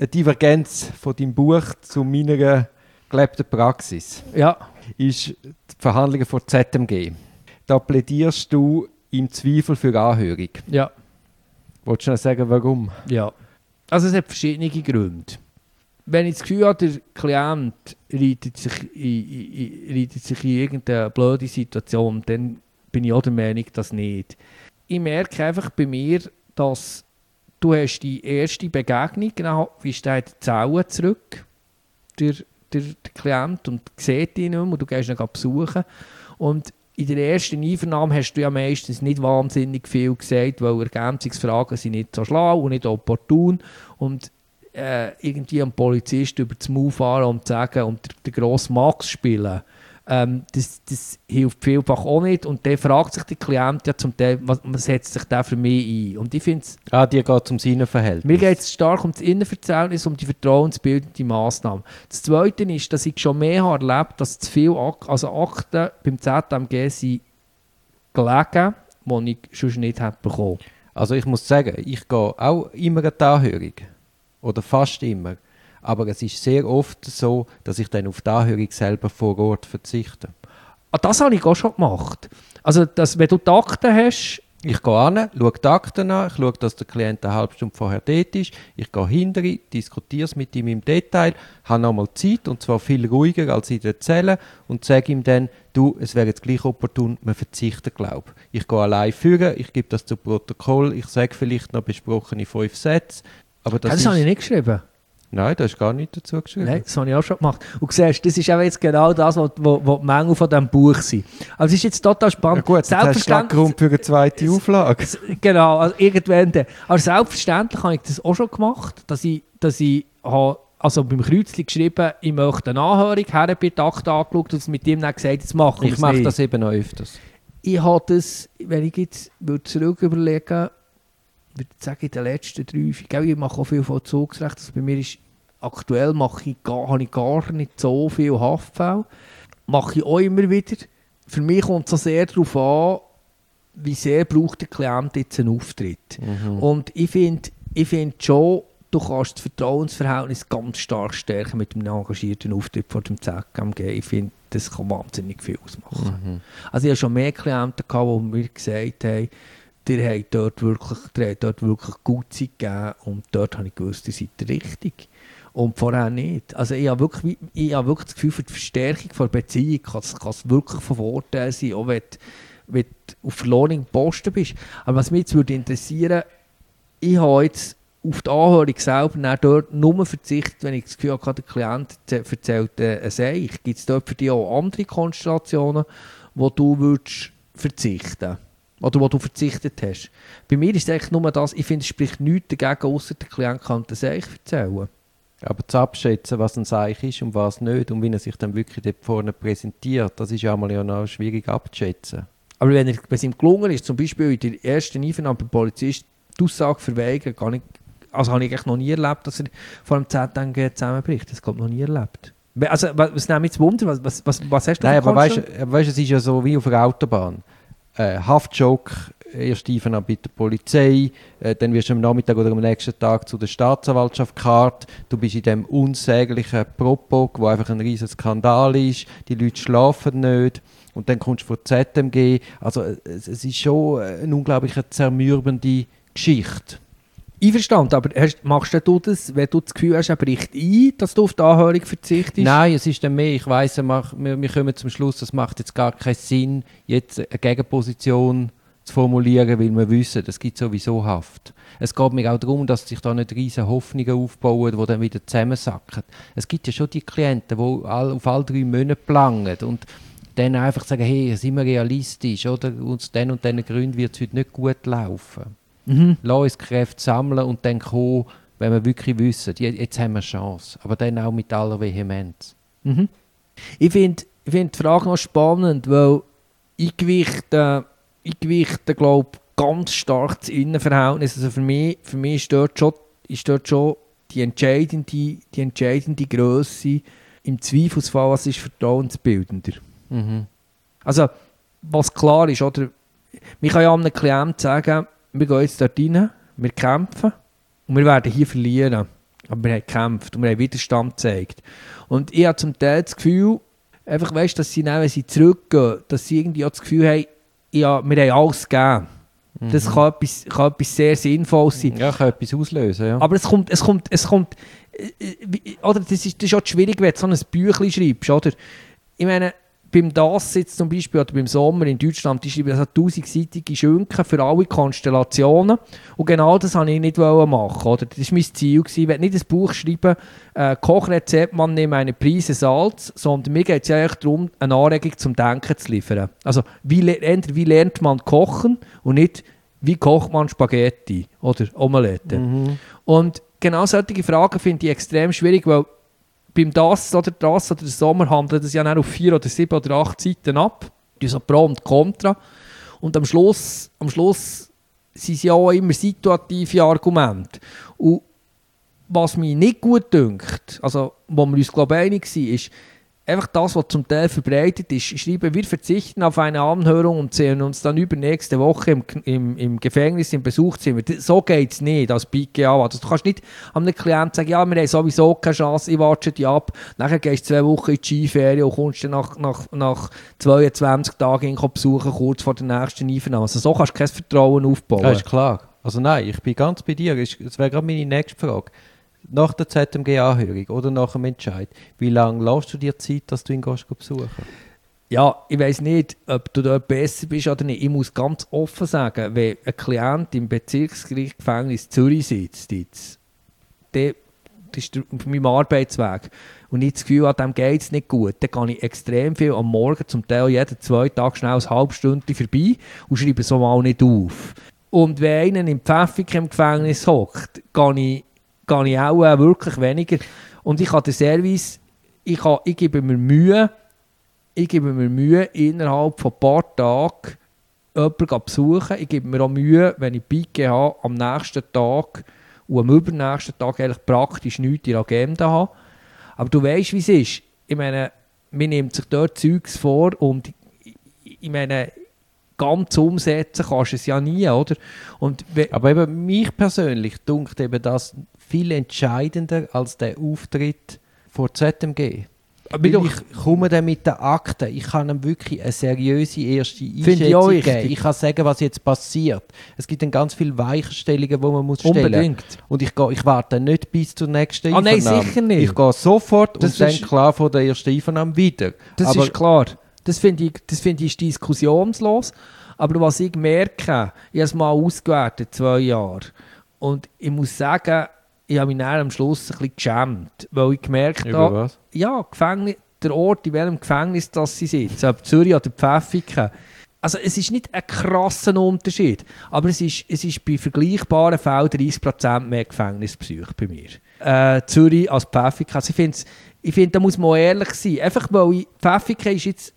eine Divergenz von deinem Buch zu meiner gelebten Praxis. Ja. Ist die Verhandlungen vor ZMG. Da plädierst du im Zweifel für Anhörung. Ja. Wolltest du noch sagen, warum? Ja. Also es hat verschiedene Gründe. Wenn ich das Gefühl habe, der Klient reitet sich in irgendeine blöde Situation, dann bin ich auch der Meinung, dass nicht. Ich merke einfach bei mir, dass du hast die erste Begegnung, genau, wie steht die Zelle zurück, der Klient, und sieht ihn nicht mehr, und du gehst ihn besuchen. Und in der ersten Einvernahme hast du ja meistens nicht wahnsinnig viel gesagt, weil Ergänzungsfragen sind nicht so schlau und nicht opportun. Und irgendwie einem Polizist über das Maul fahren und sagen und den grossen Max spielen, das hilft vielfach auch nicht. Und dann fragt sich der Klient ja zum Teil, was setzt sich der für mich ein? Und ich finde es... Dir geht es ums Innenverhältnis. Mir geht es stark um das Innenverhältnis, um die vertrauensbildende Massnahme. Das Zweite ist, dass ich schon mehr habe erlebt, dass zu viele Akten beim ZMG sind gelegen, die ich sonst nicht hätte bekommen. Also ich muss sagen, ich gehe auch immer an die Anhörung. Oder fast immer. Aber es ist sehr oft so, dass ich dann auf die Anhörung selber vor Ort verzichte. Das habe ich auch schon gemacht. Also, wenn du die Akten hast... Ich gehe hin, schaue die Akten an, ich schaue, dass der Klient eine halbe Stunde vorher dort ist. Ich gehe hinterher, diskutiere es mit ihm im Detail, habe nochmal Zeit, und zwar viel ruhiger als in der Zelle, und sage ihm dann, du, es wäre jetzt gleich opportun, man verzichtet, glaube ich. Ich gehe allein führen, ich gebe das zu Protokoll, ich sage vielleicht noch besprochene 5 Sätze. Aber das habe ich nicht geschrieben. Nein, da hast gar nichts dazu geschrieben. Nein, das habe ich auch schon gemacht. Und du siehst, das ist jetzt genau das, was die Mängel von diesem Buch sind. Also es ist jetzt total spannend. Ja gut, das hast du Grund für eine zweite Auflage. Genau, also irgendwann. Aber selbstverständlich habe ich das auch schon gemacht, dass ich habe, also beim Kreuzchen geschrieben, ich möchte eine Anhörung, her bei der Akte angeschaut und mit ihm dann gesagt, jetzt machen wir es. Ich mache das eben noch öfters. Ich habe das, wenn ich jetzt zurück überlegen würde, ich sagen, in den letzten 3, ich mache auch viel Vollzugsrecht, also bei mir ist aktuell habe ich gar nicht so viel Haftfälle. Mache ich auch immer wieder. Für mich kommt es sehr darauf an, wie sehr braucht der Klient jetzt einen Auftritt. Und ich finde schon, du kannst das Vertrauensverhältnis ganz stark stärken mit einem engagierten Auftritt vor dem ZMG. Ich finde, das kann wahnsinnig viel ausmachen. Also ich hatte schon mehr Klienten, die mir gesagt haben, ihr habt dort wirklich gut Zeit gegeben, und dort habe ich gewusst, ihr seid richtig. Und vorher nicht. Also ich habe wirklich das Gefühl, für die Verstärkung der Beziehung kann es wirklich von Vorteil sein, auch wenn du auf verlorenen Posten bist. Aber was mich jetzt würde interessieren, ich habe jetzt auf die Anhörung selber dort nur verzichtet, wenn ich das Gefühl habe, der Klient erzählt ein Seich. Gibt es dort für dich auch andere Konstellationen, wo du würdest verzichten oder wo du verzichtet hast? Bei mir ist es eigentlich nur das, ich finde, es spricht nichts dagegen, außer der Klient kann ein Seich erzählen. Aber zu abschätzen, was ein Seich ist und was nicht, und wie er sich dann wirklich dort vorne präsentiert, das ist ja noch schwierig abzuschätzen. Aber wenn es ihm gelungen ist, zum Beispiel in der ersten Einvernahme beim Polizist die Aussage verweigern, habe ich eigentlich noch nie erlebt, dass er vor dem ZMG zusammenbricht. Das habe ich noch nie erlebt. Also, was nimmt mich zu Wunder? Was hast du? Nein, aber weißt, es ist ja so wie auf einer Autobahn. Haftjoke, erst Einvernahme bei der Polizei, dann wirst du am Nachmittag oder am nächsten Tag zu der Staatsanwaltschaft gekarrt. Du bist in dem unsäglichen Propos, wo einfach ein riesiger Skandal ist. Die Leute schlafen nicht. Und dann kommst du vor ZMG. Also es ist schon eine unglaublich zermürbende Geschichte. Einverstanden, aber machst du das, wenn du das Gefühl hast, er bricht ein, dass du auf die Anhörung verzichtest? Nein, es ist dann mehr, ich weiss, wir kommen zum Schluss, es macht jetzt gar keinen Sinn, jetzt eine Gegenposition zu formulieren, weil wir wissen, es gibt sowieso Haft. Es geht mir auch darum, dass sich da nicht riesige Hoffnungen aufbauen, die dann wieder zusammensacken. Es gibt ja schon die Klienten, die auf alle 3 Monate planen und dann einfach sagen, hey, sind wir realistisch, oder? Aus den und diesen Gründen wird es heute nicht gut laufen. Lass uns Kräfte sammeln und dann kommen, wenn wir wirklich wissen, jetzt haben wir eine Chance. Aber dann auch mit aller Vehemenz. Ich finde die Frage noch spannend, weil ich gewichte glaube ganz stark das Innenverhältnis. Also für mich ist dort schon die entscheidende Grösse im Zweifelsfall, was ist vertrauensbildender. Also, was klar ist, oder? Man kann ja einem Klienten sagen, wir gehen jetzt dort rein, wir kämpfen und wir werden hier verlieren. Aber wir haben gekämpft und wir haben Widerstand gezeigt. Und ich habe zum Teil das Gefühl, einfach, weißt, dass sie dann, wenn sie zurückgehen, dass sie irgendwie auch das Gefühl haben, ja, wir haben alles gegeben. Das kann etwas sehr Sinnvolles sein. Ja, kann etwas auslösen, ja. Aber es kommt, oder das ist auch schwierig, wenn du so ein Büchlein schreibst, oder? Ich meine, beim DAS jetzt zum Beispiel, oder beim Sommer in Deutschland, die schreiben so 1000-seitige Schünken für alle Konstellationen. Und genau das wollte ich nicht machen, oder? Das war mein Ziel. Ich will nicht ein Buch schreiben, Kochrezept, man nehme eine Prise Salz, sondern mir geht es ja eigentlich darum, eine Anregung zum Denken zu liefern. Also, wie lernt man kochen und nicht, wie kocht man Spaghetti oder Omelette. Und genau solche Fragen finde ich extrem schwierig, weil beim DAS oder der Sommer handelt es ja dann auf 4 oder 7 oder 8 Seiten ab. So Pro und Contra. Und am Schluss sind es ja auch immer situative Argumente. Und was mich nicht gut dünkt, also wo wir uns glaube ich einig sind, ist einfach das, was zum Teil verbreitet ist. Schreiben, wir verzichten auf eine Anhörung und sehen uns dann übernächste Woche im Gefängnis im Besuchszimmer. So geht es nicht als BGA. Also du kannst nicht einem Klienten sagen, ja, wir haben sowieso keine Chance, ich warte dich ab. Nachher gehst du 2 Wochen in die Skiferien und kommst dann nach 22 Tagen besuchen, kurz vor der nächsten Einvernahme. Also so kannst du kein Vertrauen aufbauen. Das ist klar. Also nein, ich bin ganz bei dir. Das wäre gerade meine nächste Frage. Nach der ZMG-Anhörung oder nach dem Entscheid, wie lange lässt du dir Zeit, dass du ihn besuchen? Ja, ich weiss nicht, ob du dort besser bist oder nicht. Ich muss ganz offen sagen, wenn ein Klient im Bezirksgerichtsgefängnis Zürich sitzt, das ist auf meinem Arbeitsweg, und ich das Gefühl habe, dem geht es nicht gut, dann gehe ich extrem viel am Morgen, zum Teil jeden 2 Tage schnell ein halbes Stündchen vorbei und schreibe so mal nicht auf. Und wenn einer im Pfäffik im Gefängnis hockt, gehe ich auch wirklich weniger. Und ich habe den Service, ich gebe mir Mühe, innerhalb von ein paar Tagen jemanden zu besuchen. Ich gebe mir auch Mühe, wenn ich Pike habe, am nächsten Tag und am übernächsten Tag eigentlich praktisch nichts in der Agenda habe. Aber du weißt, wie es ist. Ich meine, man nimmt sich dort Zeugs vor und ich meine, ganz umsetzen kannst du es ja nie, oder? Aber eben mich persönlich dunkt eben das viel entscheidender als der Auftritt vor ZMG. Ich komme dann mit den Akten, ich kann ihm wirklich eine seriöse erste Einschätzung geben. Ich kann sagen, was jetzt passiert. Es gibt dann ganz viele Weichenstellungen, die man stellen muss. Unbedingt. Und ich warte nicht bis zur nächsten Einvernahme. Nein, sicher nicht. Ich gehe sofort und dann klar vor der ersten Einvernahme wieder. Das ist klar. Das finde ich diskussionslos. Aber was ich merke, ich habe es mal ausgewertet, 2 Jahre. Und ich muss sagen, ich habe mich dann am Schluss ein bisschen geschämt, weil ich gemerkt habe, ja, der Ort, in welchem Gefängnis das sie sitzen, ob Zürich oder Pfäffiken. Also es ist nicht ein krasser Unterschied, aber es ist bei vergleichbaren Fällen 30% mehr Gefängnisbesuch bei mir. Zürich als Pfäffiken. Also ich finde, da muss man auch ehrlich sein. Einfach weil Pfäffiken ist jetzt,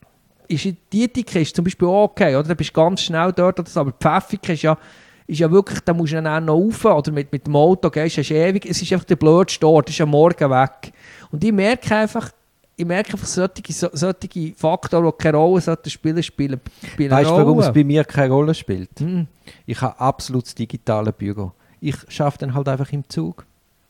Dietik ist zum Beispiel auch okay, oder? Da bist du ganz schnell dort, oder so, aber Pfäffiken ist ja wirklich, da musst du dann noch rauf, oder mit dem Auto gehst, hast ewig, es ist einfach der blödste Ort, das ist am Morgen weg. Und ich merke einfach solche Faktoren, die keine Rolle spielen. Weißt du, warum es bei mir keine Rolle spielt? Ich habe absolut das digitale Büro. Ich arbeite dann halt einfach im Zug.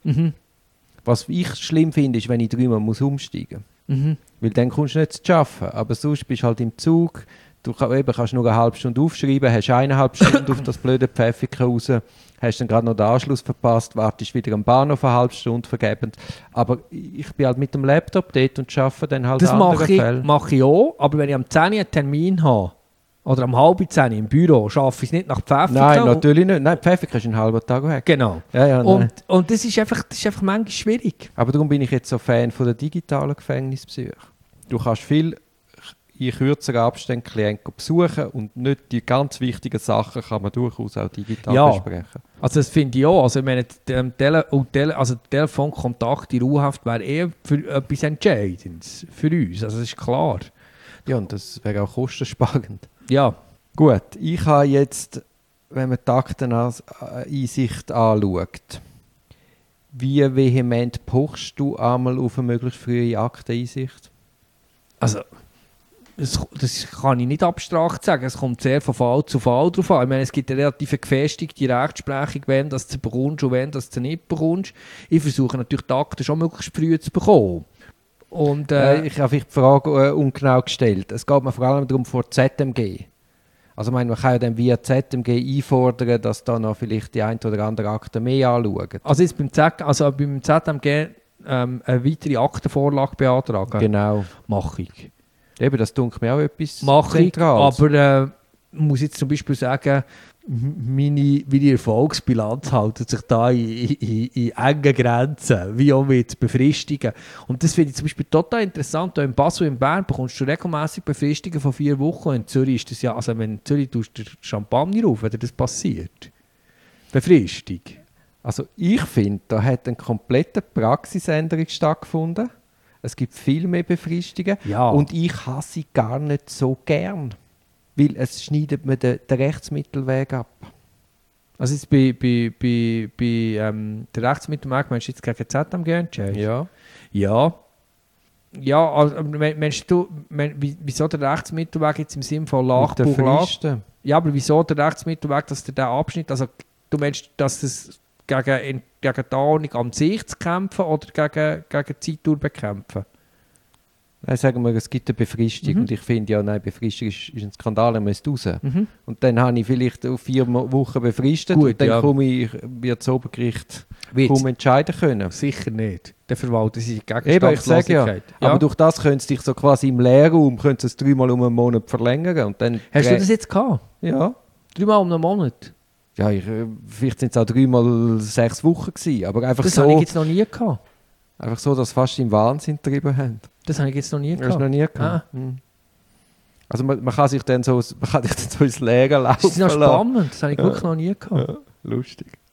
Was ich schlimm finde, ist, wenn ich 3 Mal umsteigen muss. Weil dann kommst du nicht zu arbeiten. Aber sonst bist du halt im Zug. Du kannst nur eine halbe Stunde aufschreiben, hast 1,5 Stunden auf das blöde Pfäffiken raus, hast dann gerade noch den Anschluss verpasst, wartest wieder am Bahnhof eine halbe Stunde vergebend. Aber ich bin halt mit dem Laptop dort und arbeite dann halt andere Fälle. Das mache ich auch, aber wenn ich am 10 einen Termin habe, oder am 9:30 im Büro, arbeite ich es nicht nach Pfäffiken. Nein, natürlich nicht. Nein, Pfäffiken ist einen halben Tag weg. Genau. Ja, und das ist einfach manchmal schwierig. Aber darum bin ich jetzt so Fan von der digitalen Gefängnisbesuche. Du kannst viel in kürzeren Abständen Klienten besuchen und nicht die ganz wichtigen Sachen kann man durchaus auch digital besprechen. Also das finde ich auch. Also ich meine, der Telefonkontakt in Ruhehaft wäre eher für etwas Entscheidendes für uns. Also das ist klar. Ja, und das wäre auch kostensparend. Ja. Gut, ich habe jetzt, wenn man die Akteneinsicht anschaut, wie vehement pochst du einmal auf eine möglichst frühe Akteneinsicht? Also, Das kann ich nicht abstrakt sagen. Es kommt sehr von Fall zu Fall drauf an. Ich meine, es gibt eine relativ gefestigte Rechtsprechung, wenn du sie bekommst und wenn du sie nicht bekommst. Ich versuche natürlich die Akten schon möglichst früh zu bekommen. Und, ich habe vielleicht die Frage ungenau gestellt. Es geht mir vor allem darum vor ZMG. Also ich meine, man kann ja dann via ZMG einfordern, dass da noch vielleicht die ein oder andere Akte mehr anschauen. Also jetzt beim ZMG eine weitere Aktenvorlage beantragen. Genau. Mache ich. Eben, das dunkelt mir auch etwas Zentrales. Aber muss jetzt zum Beispiel sagen, meine Erfolgsbilanz hält sich da in engen Grenzen, wie auch mit Befristungen. Und das finde ich zum Beispiel total interessant. In Basel und in Bern bekommst du regelmäßig Befristungen von 4 Wochen. In Zürich ist das ja, also wenn in Zürich tust du den Champagner auf, wenn dir das passiert. Befristung. Also ich finde, da hat eine komplette Praxisänderung stattgefunden. Es gibt viel mehr Befristungen Ja. und ich habe sie gar nicht so gern, weil es schneidet mir den Rechtsmittelweg ab. Also jetzt bei der Rechtsmittelweg, meinst du jetzt gegen ZMG entscheiden? Ja. Ja. Ja, also, meinst du, wieso der Rechtsmittelweg jetzt im Sinne von Mit den Lachbuch? Fristen. Ja, aber wieso der Rechtsmittelweg, dass der Abschnitt, also du meinst, dass das gegen die Ordnung an sich zu kämpfen oder gegen die Zeitdauer bekämpfen? Nein, sagen wir, es gibt eine Befristung und ich finde ja, nein, Befristung ist ein Skandal, er müsste raus. Mhm. Und dann habe ich vielleicht auf 4 Wochen befristet Gut, und dann ja. wird das Obergericht Wird kaum entscheiden können. sicher nicht. Der verwaltet sich gegen Eben, ich sage ja. Aber durch das können sie dich so quasi im Leerraum, können sie es 3-mal um einen Monat verlängern. Und dann Hast du das jetzt gehabt? Ja. 3-mal um einen Monat? Ja, vielleicht sind es auch 3-mal 6 Wochen gewesen, aber einfach Das habe ich so, jetzt noch nie gehabt. einfach so, dass sie fast im Wahnsinn getrieben haben. Das habe ich jetzt noch nie Hast du gehabt. noch nie gehabt? Also man kann sich dann so ins Leere laufen Das ist noch lassen. spannend. Das habe ich wirklich noch nie gehabt. Ja, lustig.